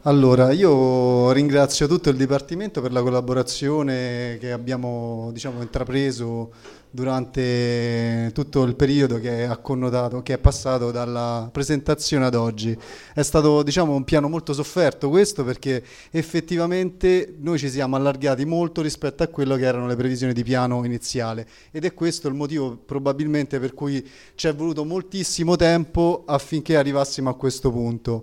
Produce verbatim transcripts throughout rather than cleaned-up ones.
Allora, io ringrazio tutto il Dipartimento per la collaborazione che abbiamo, diciamo, intrapreso durante tutto il periodo che ha connotato, che è passato dalla presentazione ad oggi. È stato, diciamo, un piano molto sofferto questo perché effettivamente noi ci siamo allargati molto rispetto a quello che erano le previsioni di piano iniziale ed è questo il motivo probabilmente per cui ci è voluto moltissimo tempo affinché arrivassimo a questo punto.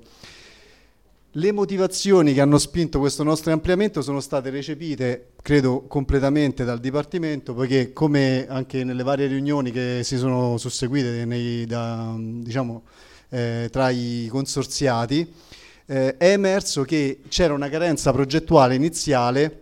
Le motivazioni che hanno spinto questo nostro ampliamento sono state recepite, credo, completamente dal Dipartimento, poiché come anche nelle varie riunioni che si sono susseguite nei, da, diciamo, eh, tra i consorziati, eh, è emerso che c'era una carenza progettuale iniziale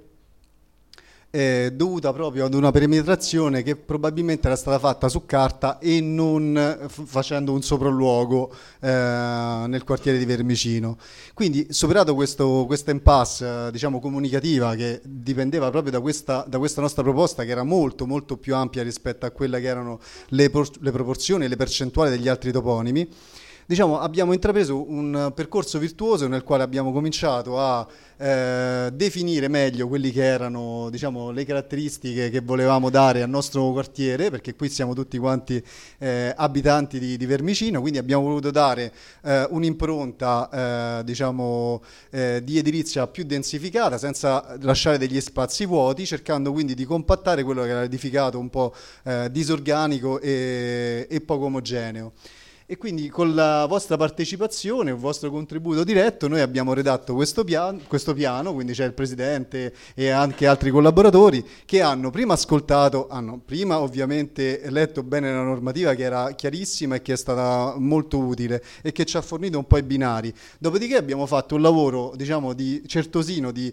eh, dovuta proprio ad una perimetrazione che probabilmente era stata fatta su carta e non eh, f- facendo un sopralluogo eh, nel quartiere di Vermicino. Quindi, superato questo, questa impasse, eh, diciamo, comunicativa che dipendeva proprio da questa, da questa nostra proposta, che era molto molto più ampia rispetto a quelle che erano le, por- le proporzioni e le percentuali degli altri toponimi, diciamo, abbiamo intrapreso un percorso virtuoso nel quale abbiamo cominciato a eh, definire meglio quelli che erano, diciamo, le caratteristiche che volevamo dare al nostro quartiere, perché qui siamo tutti quanti eh, abitanti di, di Vermicino, quindi abbiamo voluto dare eh, un'impronta eh, diciamo, eh, di edilizia più densificata, senza lasciare degli spazi vuoti, cercando quindi di compattare quello che era edificato un po' eh, disorganico e, e poco omogeneo. E quindi con la vostra partecipazione, il vostro contributo diretto, noi abbiamo redatto questo piano, questo piano, quindi c'è il Presidente e anche altri collaboratori che hanno prima ascoltato, hanno prima ovviamente letto bene la normativa che era chiarissima e che è stata molto utile e che ci ha fornito un po' i binari. Dopodiché abbiamo fatto un lavoro, diciamo, di certosino, di,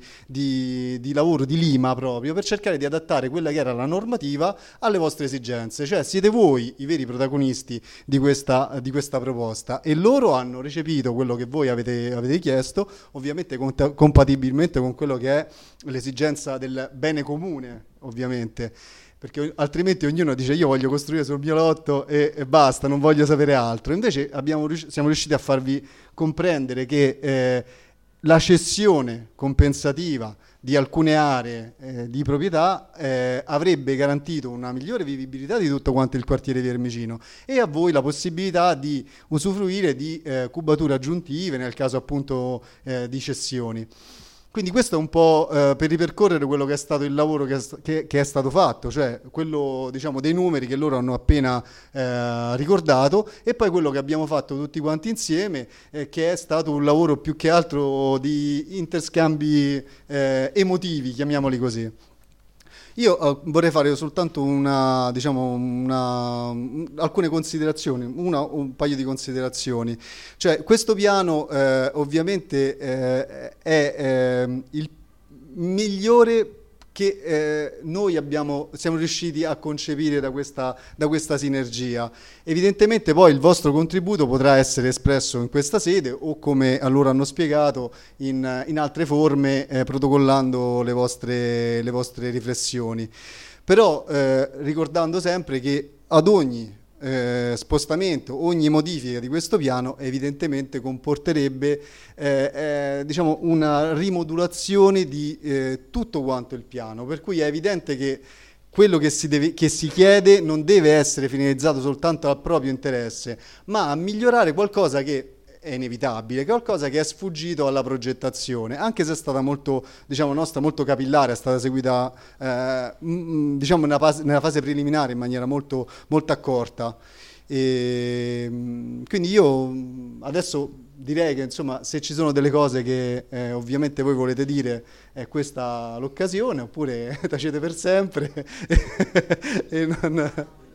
di, di lavoro di lima proprio, per cercare di adattare quella che era la normativa alle vostre esigenze. Cioè siete voi i veri protagonisti di questa di questa proposta e loro hanno recepito quello che voi avete, avete chiesto, ovviamente cont- compatibilmente con quello che è l'esigenza del bene comune, ovviamente, perché altrimenti ognuno dice io voglio costruire sul mio lotto e, e basta, non voglio sapere altro. Invece abbiamo, siamo riusciti a farvi comprendere che eh, la cessione compensativa di alcune aree eh, di proprietà eh, avrebbe garantito una migliore vivibilità di tutto quanto il quartiere di Vermicino e a voi la possibilità di usufruire di eh, cubature aggiuntive nel caso appunto eh, di cessioni. Quindi questo è un po' eh, per ripercorrere quello che è stato il lavoro che è, che, che è stato fatto, cioè quello, diciamo, dei numeri che loro hanno appena eh, ricordato e poi quello che abbiamo fatto tutti quanti insieme, eh, che è stato un lavoro più che altro di interscambi eh, emotivi, chiamiamoli così. Io eh, vorrei fare soltanto una, diciamo, una, alcune considerazioni, una, un paio di considerazioni. Cioè, questo piano eh, ovviamente eh, è eh, il migliore che eh, noi abbiamo, siamo riusciti a concepire da questa, da questa sinergia. Evidentemente poi il vostro contributo potrà essere espresso in questa sede o, come a loro hanno spiegato, in, in altre forme, eh, protocollando le vostre, le vostre riflessioni. Però eh, ricordando sempre che ad ogni eh, spostamento, ogni modifica di questo piano evidentemente comporterebbe eh, eh, diciamo una rimodulazione di eh, tutto quanto il piano, per cui è evidente che quello che si, deve, che si chiede non deve essere finalizzato soltanto al proprio interesse, ma a migliorare qualcosa che è inevitabile, qualcosa che è sfuggito alla progettazione, anche se è stata molto, diciamo, nostra, molto capillare, è stata seguita eh, mh, diciamo nella fase, nella fase preliminare in maniera molto, molto accorta. E, mh, quindi io adesso direi che, insomma, se ci sono delle cose che eh, ovviamente voi volete dire, è questa l'occasione, oppure tacete per sempre e non...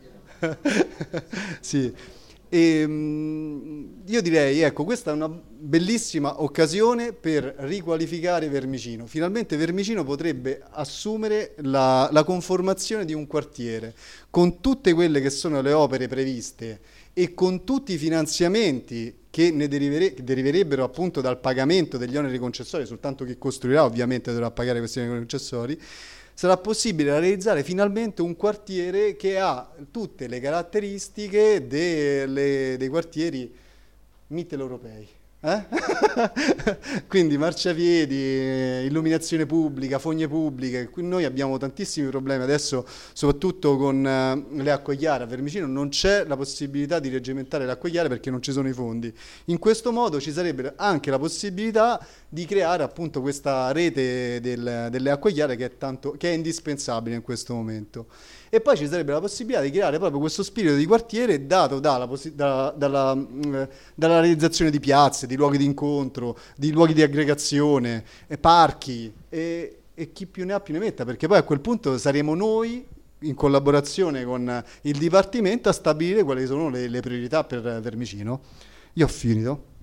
sì. E, mh, io direi, ecco, questa è una bellissima occasione per riqualificare Vermicino. Finalmente Vermicino potrebbe assumere la, la conformazione di un quartiere con tutte quelle che sono le opere previste e con tutti i finanziamenti che ne derivere, che deriverebbero appunto dal pagamento degli oneri concessori, soltanto chi costruirà ovviamente dovrà pagare questi oneri concessori. Sarà possibile realizzare finalmente un quartiere che ha tutte le caratteristiche delle, dei quartieri mitteleuropei. Eh? Quindi marciapiedi, illuminazione pubblica, fogne pubbliche. Qui noi abbiamo tantissimi problemi adesso, soprattutto con eh, le acque chiare. A Vermicino non c'è la possibilità di reggimentare le acque chiare perché non ci sono i fondi. In questo modo ci sarebbe anche la possibilità di creare appunto questa rete del- delle acque chiare che è, tanto, che è indispensabile in questo momento. E poi ci sarebbe la possibilità di creare proprio questo spirito di quartiere dato dalla, possi- da- dalla, mh, dalla realizzazione di piazze, di luoghi di incontro, di luoghi di aggregazione, e parchi e, e chi più ne ha più ne metta, perché poi a quel punto saremo noi in collaborazione con il Dipartimento a stabilire quali sono le, le priorità per Vermicino. Io ho finito.